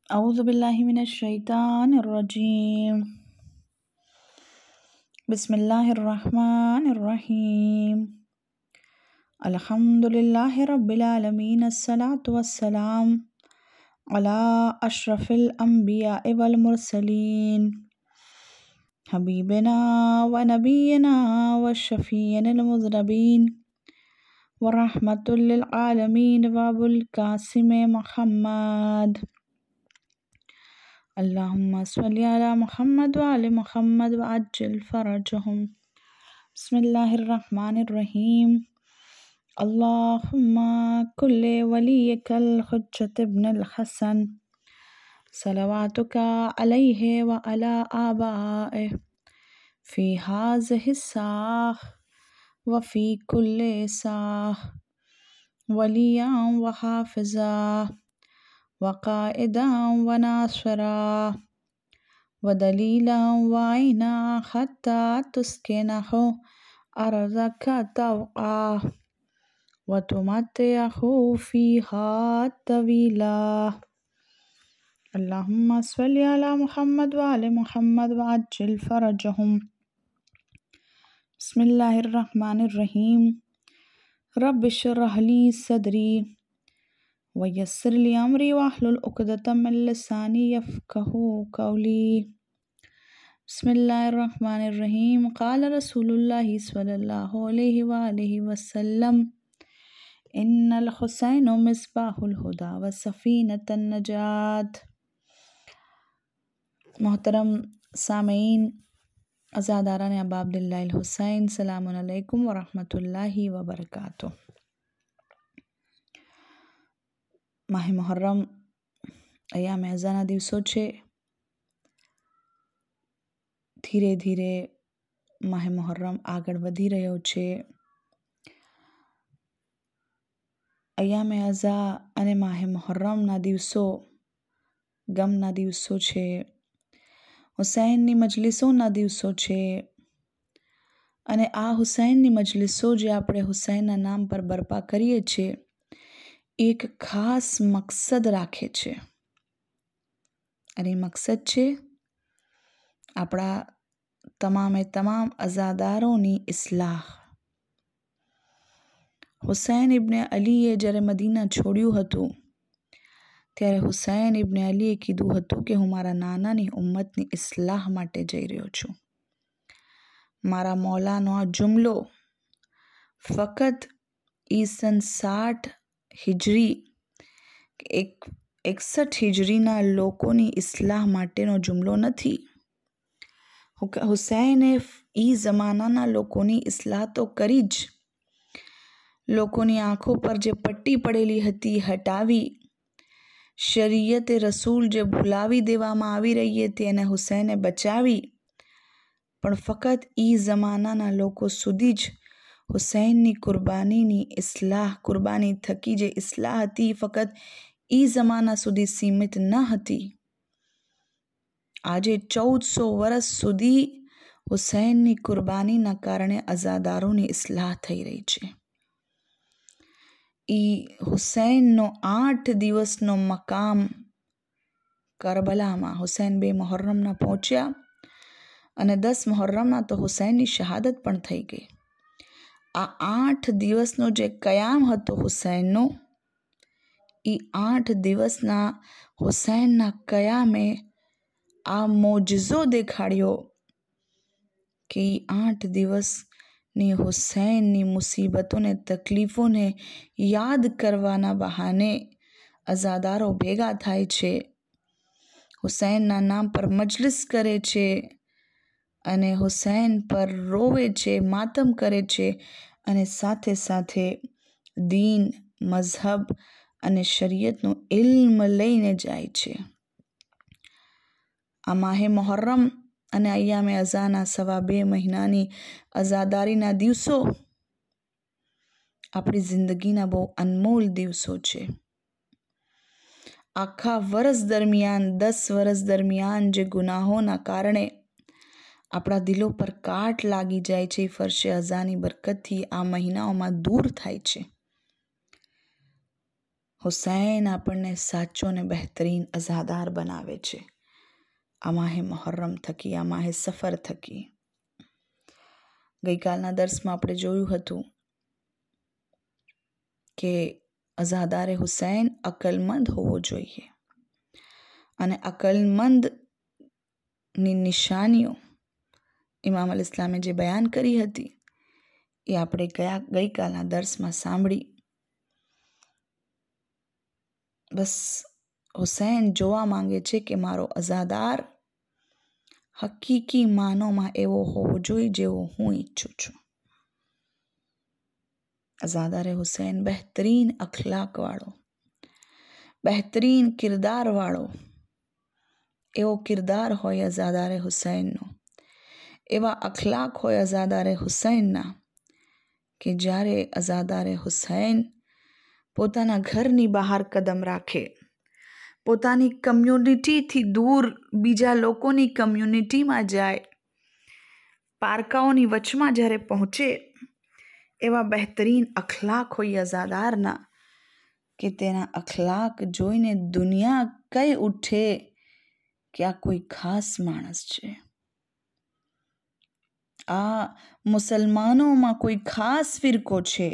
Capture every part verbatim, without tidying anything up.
أعوذ بالله من الشيطان الرجيم بسم الله الرحمن الرحيم الحمد لله رب العالمين الصلاة والسلام على أشرف الأنبياء والمرسلين حبيبنا ونبينا والشفيعنا المذنبين ورحمة للعالمين وأبو القاسم محمد اللهم صل على محمد وعلى محمد وعجل فرجهم بسم الله الرحمن الرحيم اللهم كل وليك الحجة ابن الحسن صلواتك عليه وعلى آبائه في هذه الساعة وفي كل ساعة وليا وحافظا وقائدا وناصرا ودليلا وعينا حتى تسكنه أرضك طوعا وتمتعه فيها طويلا اللهم صل على محمد وعلى محمد وعجل فرجهم بسم الله الرحمن الرحيم رب اشرح لي صدري ويسر لي أمري واحلل عقدة من لساني يفقهوا قولي بسم الله الرحمن الرحيم قال رسول الله صلى الله عليه وآله وسلم إن الحسين مصباح الهدى وسفينة النجاة मोहतरम सामीन अज़ादारान अबाब्दिल्लाहिल हुसैन सलामुन अलैकुम व रहमतुल्लाहि व बरकातुह। માહે મુહર્રમ અયામે અઝાના દિવસો છે। ધીરે ધીરે માહે મુહર્રમ આગળ વધી રહ્યો છે। અયામે અઝા અને માહે મુહર્રમના દિવસો ગમના દિવસો છે। હુસૈનની મજલિસોના દિવસો છે અને આ હુસૈનની મજલિસો જે આપણે હુસૈનના નામ પર બરપા કરીએ છીએ એક ખાસ મકસદ રાખે છે અને મકસદ છે આપણા તમામે તમામ અઝાદારોની ઇસ્લાહ। હુસૈન ઇબ્ને અલીએ જ્યારે મદીના છોડ્યું હતું ત્યારે હુસૈન ઇબ્ને અલીએ કીધું હતું કે હું મારા નાનાની ઉમ્મતની ઇસ્લાહ માટે જઈ રહ્યો છું। મારા મૌલાનો આ જુમલો ફક્ત ઈસન સાઠ હિજરી એક એકસઠ હિજરીના લોકોની ઇસ્લાહ માટેનો જુમલો નથી। હુસૈને એ જમાનાના લોકોની ઇસ્લાહ તો કરી જ, લોકોની આંખો પર જે પટ્ટી પડેલી હતી હટાવી, શરીયતે રસૂલ જે ભૂલાવી દેવામાં આવી રહી હતી એને હુસૈને બચાવી, પણ ફક્ત એ જમાનાના લોકો સુધી જ હુસૈનની કુરબાનીની ઇસ્લાહ, કુરબાની થકી જે ઇસ્લાહ હતી ફક્ત એ જમાના સુધી સીમિત ન હતી। આજે ચૌદસો વર્ષ સુધી હુસૈનની કુરબાનીના કારણે અઝાદારોની ઇસ્લાહ થઈ રહી છે। એ હુસૈનનો આઠ દિવસનો મકામ કરબલામાં હુસૈન બે મુહર્રમના પહોંચ્યા અને દસ મુહર્રમના તો હુસૈનની શહાદત પણ થઈ ગઈ। આ આઠ દિવસનો જે કયામ હતો હુસૈનનો, એ આઠ દિવસના હુસૈનના કયામે આ મોજઝો દેખાડ્યો કે એ આઠ દિવસની હુસૈનની મુસીબતોને તકલીફોને યાદ કરવાના બહાને અઝાદારો ભેગા થાય છે, હુસૈનના નામ પર મજલિસ કરે છે અને હુસૈન પર રોવે છે, માતમ કરે છે અને સાથે સાથે દીન, મઝહબ અને શરીયતનું ઇલ્મ લઈને જાય છે। આ માહે મુહર્રમ અને અયામે અઝાના સવા બે મહિનાની અઝાદારીના દિવસો આપણી જિંદગીના બહુ અનમોલ દિવસો છે। આખા વર્ષ દરમિયાન, દસ વર્ષ દરમિયાન જે ગુનાહોના કારણે આપણા દિલો પર કાટ લાગી જાય છે એ ફરશે અઝાની બરકતથી આ મહિનાઓમાં દૂર થાય છે। હુસૈન આપણને સાચો ને બહેતરીન અઝાદાર બનાવે છે આ માહે મુહર્રમ થકી, આ માહે સફર થકી. ગઈકાલના દર્શમાં આપણે જોયું હતું કે અઝાદારે હુસૈન અકલમંદ હોવો જોઈએ અને અકલમંદની નિશાનીઓ ઇમામ અલ ઇસ્લામે જે બયાન કરી હતી એ આપણે કયા ગઈકાલના દર્શમાં સાંભળી. બસ હુસૈન જોવા માંગે છે કે મારો અઝાદાર હકીકી માનોમાં એવો હોવો જોઈએ જેવો હું ઈચ્છું છું. અઝાદારે હુસૈન બહેતરીન અખલાકવાળો, બહેતરીન કિરદારવાળો એવો કિરદાર હોય અઝાદારે હુસૈનનો, એવા અખલાક હોય અઝાદારે હુસૈનના કે જ્યારે અઝાદારે હુસૈન પોતાના ઘરની બહાર કદમ રાખે, પોતાની કમ્યુનિટીથી દૂર બીજા લોકોની કમ્યુનિટીમાં જાય, પારકાઓની વચમાં જ્યારે પહોંચે, એવા બહેતરીન અખલાક હોય અઝાદારના કે તેના અખલાક જોઈને દુનિયા કઈ ઉઠે કે આ કોઈ ખાસ માણસ છે, આ મુસલમાનોમાં કોઈ ખાસ ફિરકો છે.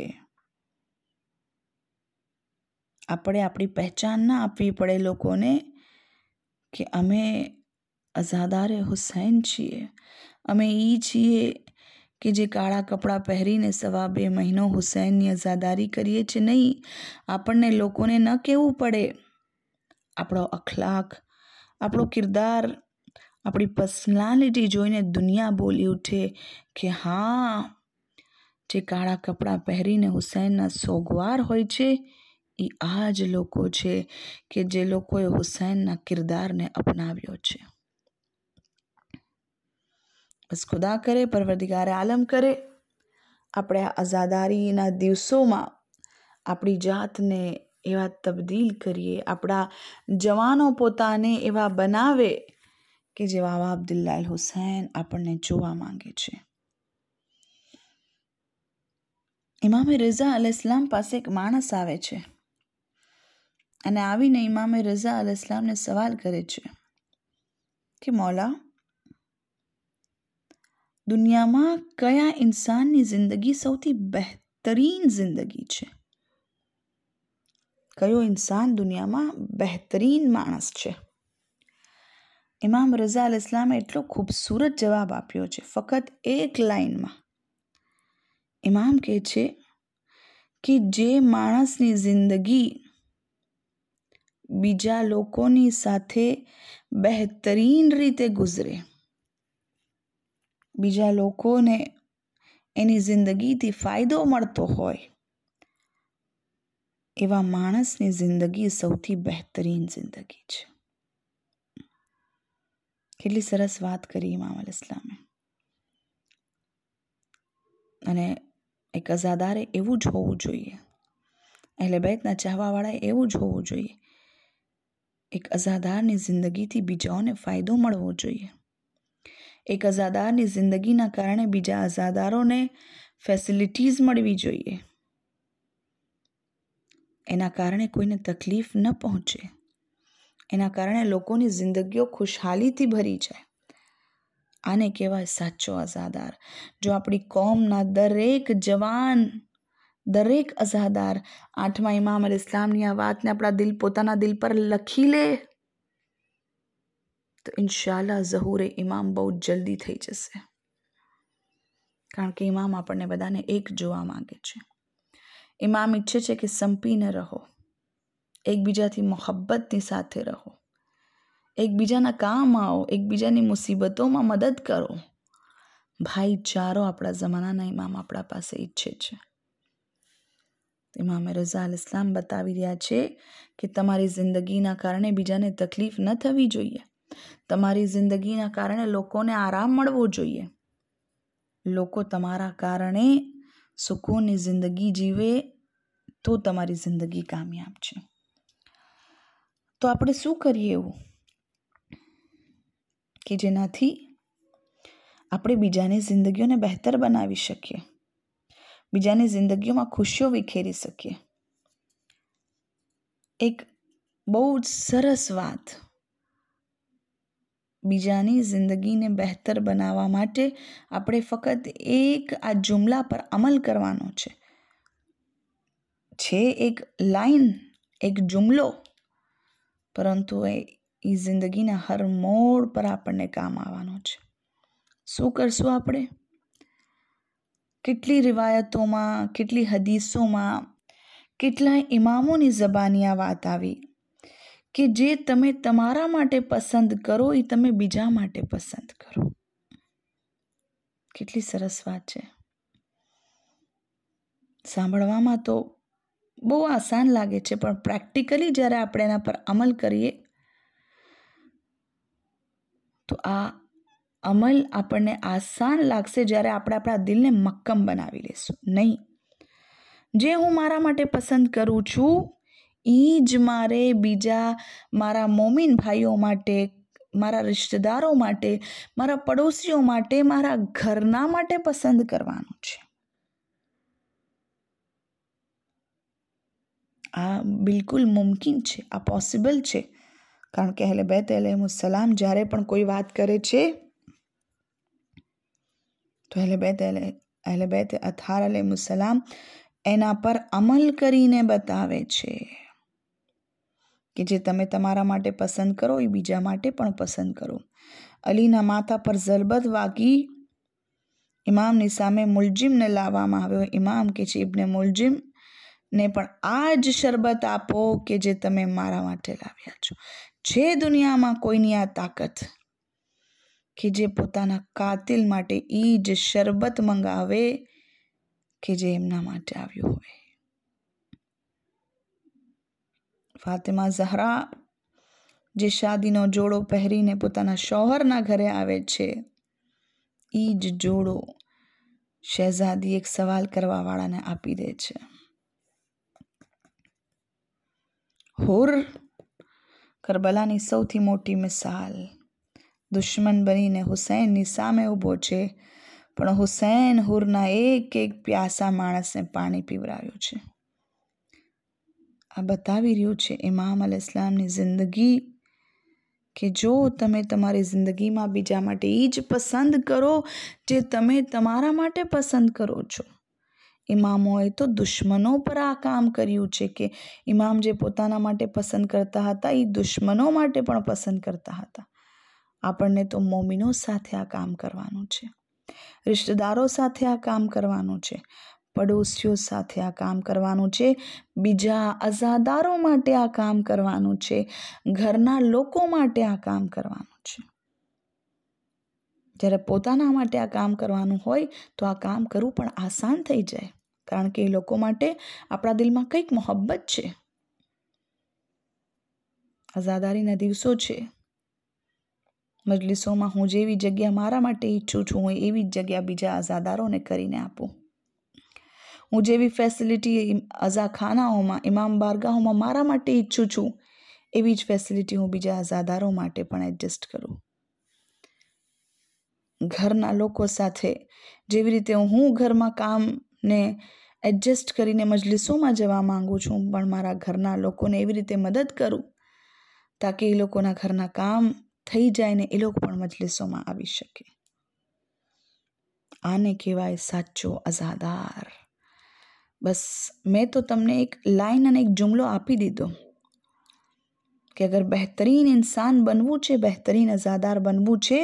આપણે આપણી પહેચાન ના આપવી પડે લોકોને કે અમે અઝાદારે હુસૈન છીએ, અમે એ છીએ કે જે કાળા કપડાં પહેરીને સવા બે મહિનો હુસૈનની અઝાદારી કરીએ છીએ. નહીં, આપણને લોકોને ન કહેવું પડે. આપણો અખલાક, આપણો કિરદાર, આપણી પર્સનાલિટી જોઈને દુનિયા બોલી ઉઠે કે હા, જે કાળા કપડાં પહેરીને હુસૈનના સોગવાર હોય છે એ આ જ લોકો છે કે જે લોકોએ હુસૈનના કિરદારને અપનાવ્યો છે. બસ ખુદા કરે, પરવરદિગારે આલમ કરે, આપણે આ અઝાદારીના દિવસોમાં આપણી જાતને એવા તબદીલ કરીએ, આપણા જવાનો પોતાને એવા બનાવે કે જેવા આવા અબ્દુલ્લાહ હુસૈન આપણને જોવા માંગે છે. ઇમામે રઝા અલૈહિસ્સલામ પાસે એક માણસ આવે છે અને આવીને ઇમામે રઝા અલૈહિસ્સલામને સવાલ કરે છે કે મૌલા, દુનિયામાં કયા ઇન્સાનની જિંદગી સૌથી બહેતરીન જિંદગી છે? કયો ઇન્સાન દુનિયામાં બહેતરીન માણસ છે? ઇમામ રઝા અલૈહિસ્સલામે એટલો ખૂબસૂરત જવાબ આપ્યો છે, ફક્ત એક લાઈનમાં. ઇમામ કહે છે કે જે માણસની જિંદગી બીજા લોકોની સાથે બહેતરીન રીતે ગુજરે, બીજા લોકોને એની જિંદગીથી ફાયદો મળતો હોય, એવા માણસની જિંદગી સૌથી બહેતરીન જિંદગી છે. કેટલી સરસ વાત કરી ઇમામ અલ ઇસ્લામે. અને એક અઝાદારે એવું જ હોવું જોઈએ, અહેલે બેતના ચાહવાવાળાએ એવું જ હોવું જોઈએ. એક અઝાદારની જિંદગીથી બીજાઓને ફાયદો મળવો જોઈએ. એક અઝાદારની જિંદગીના કારણે બીજા અઝાદારોને ફેસિલિટીઝ મળવી જોઈએ. એના કારણે કોઈને તકલીફ ન પહોંચે, એના કારણે લોકોની જિંદગીઓ ખુશહાલીથી ભરી જાય. આને કહેવાય સાચો અઝાદાર. જો આપણી કોમના દરેક જવાન, દરેક અઝાદાર આઠમા ઇમામ અલ ઇસ્લામની આ વાતને આપણા દિલ પોતાના દિલ પર લખી લે તો ઇન્શાલ્લાહ ઝહૂરે ઇમામ બહુ જલ્દી થઈ જશે. કારણ કે ઇમામ આપણને બધાને એક જોવા માંગે છે. ઇમામ ઈચ્છે છે કે સંપીને રહો, એકબીજાથી મોહબ્બતની સાથે રહો, એકબીજાના કામ આવો, એકબીજાની મુસીબતોમાં મદદ કરો. ભાઈચારો આપણા જમાનાના ઇમામ આપણા પાસે ઈચ્છે છે. ઇમામે રઝા અલ ઇસ્લામ બતાવી રહ્યા છે કે તમારી જિંદગીના કારણે બીજાને તકલીફ ન થવી જોઈએ. તમારી જિંદગીના કારણે લોકોને આરામ મળવો જોઈએ. લોકો તમારા કારણે સુકૂનની જિંદગી જીવે તો તમારી જિંદગી કામયાબ છે. તો આપણે શું કરીએ એવું કે જેનાથી આપણે બીજાની જિંદગીઓને બહેતર બનાવી શકીએ, બીજાની જિંદગીઓમાં ખુશીઓ વિખેરી શકીએ. એક બહુ જ સરસ વાત, બીજાની જિંદગીને બહેતર બનાવવા માટે આપણે ફક્ત એક આ જુમલા પર અમલ કરવાનો છે છે એક લાઈન, એક જુમલો, પરંતુ એ એ જિંદગીના હર મોડ પર આપણને કામ આવવાનો છે. શું કરશું આપણે? કેટલી રિવાયતોમાં, કેટલી હદીસોમાં, કેટલાય ઇમામોની ઝબાની આ વાત આવી કે જે તમે તમારા માટે પસંદ કરો એ તમે બીજા માટે પસંદ કરો. કેટલી સરસ વાત છે. સાંભળવામાં તો બહુ આસાન લાગે છે, પણ પ્રેક્ટિકલી જ્યારે આપણે એના પર અમલ કરીએ તો આ અમલ આપણને આસાન લાગશે જ્યારે આપણે આપણા દિલને મક્કમ બનાવી લઈશું. નહીં, જે હું મારા માટે પસંદ કરું છું એ જ મારે બીજા મારા મોમીન ભાઈઓ માટે, મારા રિશ્તેદારો માટે, મારા પડોશીઓ માટે, મારા ઘરના માટે પસંદ કરવાનું છે. આ બિલકુલ મુમકિન છે, આ પોસિબલ છે. કારણ કે અહલે બેત અલૈહિસ્સલામ જ્યારે પણ કોઈ વાત કરે છે તો અહલે બેત અહલે બેત અતહાર અલૈહિસ્સલામ એના પર અમલ કરીને બતાવે છે કે જે તમે તમારા માટે પસંદ કરો એ બીજા માટે પણ પસંદ કરો. અલીના માથા પર ઝરબત વાગી, ઇમામની સામે મુલજિમને લાવવામાં આવ્યો. ઇમામ કે છે ઇબ્ને મુલજિમ ને પણ આ જ શરબત આપો કે જે તમે મારા માટે લાવ્યા છો. છે દુનિયામાં કોઈની આ તાકાત કે જે પોતાના કાતિલ માટે એ જ શરબત મંગાવે કે જે એમના માટે આવ્યું હોય. ફાતિમા ઝહરા જે શાદીનો જોડો પહેરીને પોતાના શોહરના ઘરે આવે છે, એ જ જોડો શહેઝાદી એક સવાલ કરવા વાળાને આપી દે છે. હુર કરબલાની સૌથી મોટી મિસાલ, દુશ્મન બનીને હુસૈનની સામે ઊભો છે, પણ હુસૈન હુરના એક એક પ્યાસા માણસને પાણી પીવરાવ્યું છે. આ બતાવી રહ્યું છે ઇમામ અલ ઇસ્લામની જિંદગી કે જો તમે તમારી જિંદગીમાં બીજા માટે એ જ પસંદ કરો જે તમે તમારા માટે પસંદ કરો છો. ઇમામોએ તો દુશ્મનો પર આ કામ કર્યું છે કે ઇમામ જે પોતાના માટે પસંદ કરતા હતા એ દુશ્મનો માટે પણ પસંદ કરતા હતા. આપણને તો મોમિનો સાથે આ કામ કરવાનું છે, રિશ્તેદારો સાથે આ કામ કરવાનું છે, પડોશીઓ સાથે આ કામ કરવાનું છે, બીજા અઝાદારો માટે આ કામ કરવાનું છે, ઘરના લોકો માટે આ કામ કરવાનું છે. જ્યારે પોતાના માટે આ કામ કરવાનું હોય તો આ કામ કરવું પણ આસાન થઈ જાય, કારણ કે એ લોકો માટે આપણા દિલમાં કંઈક મોહબ્બત છે. આઝાદારીના દિવસો છે, મજલિસોમાં હું જેવી જગ્યા મારા માટે ઈચ્છું છું હું એવી જ જગ્યા બીજા આઝાદારોને કરીને આપું. હું જેવી ફેસિલિટી અઝાખાનાઓમાં, ઇમામ બારગાહોમાં મારા માટે ઈચ્છું છું એવી જ ફેસિલિટી હું બીજા આઝાદારો માટે પણ એડજસ્ટ કરું. ઘરના લોકો સાથે જેવી રીતે હું ઘરમાં કામને એડજસ્ટ કરીને મજલિસોમાં જવા માંગુ છું, પણ મારા ઘરના લોકોને એવી રીતે મદદ કરું તાકી એ લોકોના ઘરના કામ થઈ જાય ને એ લોકો પણ મજલિસોમાં આવી શકે. આને કહેવાય સાચો અઝાદાર. બસ મેં તો તમને એક લાઈન અને એક જુમલો આપી દીધો કે અગર બહેતરીન ઇન્સાન બનવું છે, બહેતરીન અઝાદાર બનવું છે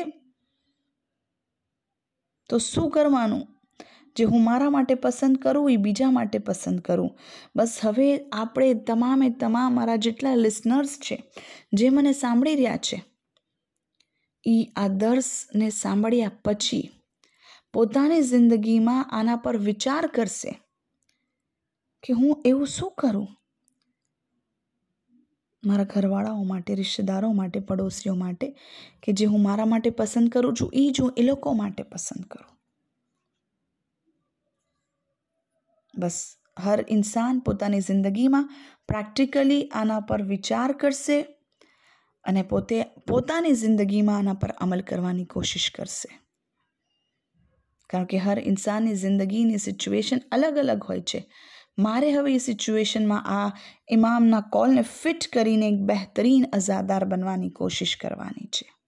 તો શું કરવાનું? જે હું મારા માટે પસંદ કરું એ બીજા માટે પસંદ કરું. બસ હવે આપણે તમામે તમામ મારા જેટલા લિસનર્સ છે જે મને સાંભળી રહ્યા છે એ આ દર્સને સાંભળ્યા પછી પોતાની જિંદગીમાં આના પર વિચાર કરશે કે હું એવું શું કરું મારા ઘરવાળાઓ માટે, રિશ્તેદારો માટે, પડોશીઓ માટે કે જે હું મારા માટે પસંદ કરું છું એ જ હું એ લોકો માટે પસંદ કરું. બસ હર ઇન્સાન પોતાની જિંદગીમાં પ્રેક્ટિકલી આના પર વિચાર કરશે અને પોતે પોતાની જિંદગીમાં આના પર અમલ કરવાની કોશિશ કરશે. કારણ કે હર ઇન્સાનની જિંદગીની સિચ્યુએશન અલગ અલગ હોય છે. મારે હવે એ સિચ્યુએશનમાં આ ઇમામના કોલને ફિટ કરીને એક બહેતરીન અઝાદાર બનવાની કોશિશ કરવાની છે.